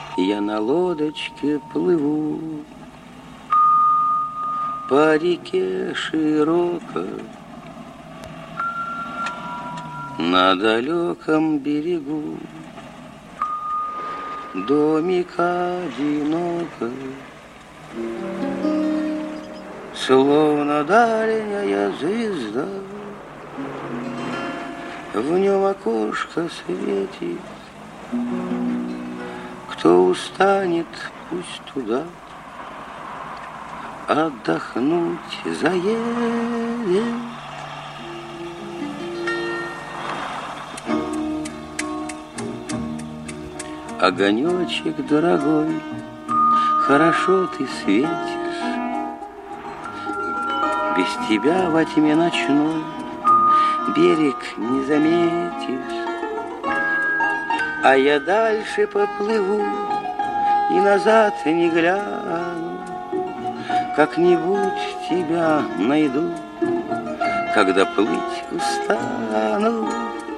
Я на лодочке плыву по реке широкой, на далеком берегу домик одинокий, словно дальняя звезда, в нем окошко светит. Кто устанет, пусть туда отдохнуть заедет. Огонечек дорогой, хорошо ты светишь, без тебя во тьме ночной берег не заметишь. А я дальше поплыву и назад не гляну, как-нибудь тебя найду, когда плыть устану.